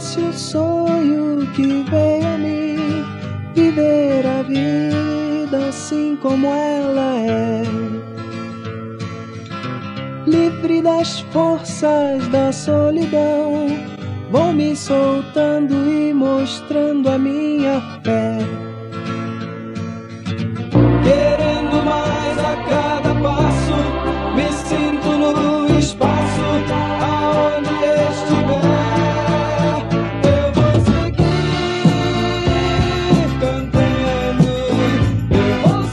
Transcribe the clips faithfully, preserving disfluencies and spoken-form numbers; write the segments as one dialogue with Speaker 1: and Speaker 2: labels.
Speaker 1: Parece o sonho que veio a mim, viver a vida assim como ela é, livre das forças da solidão. Vou me soltando e mostrando a minha fé, querendo mais a cada passo. Me sinto no espaço, aonde estiver. Eu vou seguir cantando, eu vou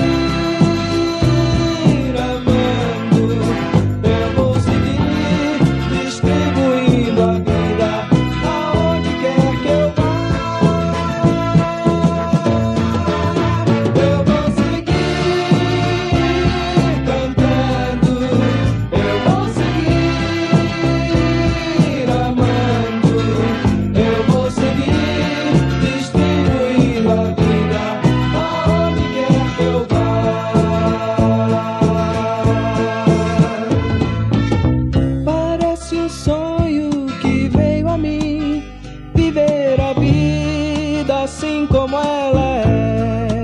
Speaker 1: seguir amando, eu vou seguir distribuindo a vida aonde quer que eu vá. Eu vou seguir cantando, eu vou seguir amando, eu vou seguir distribuindo a vida aonde quer que eu vá. Parece um sonho que veio a mim, viver a vida assim como ela é,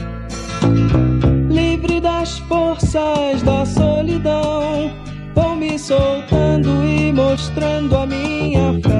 Speaker 1: livre das forças da solidão. Vou me soltando e mostrando a minha fé,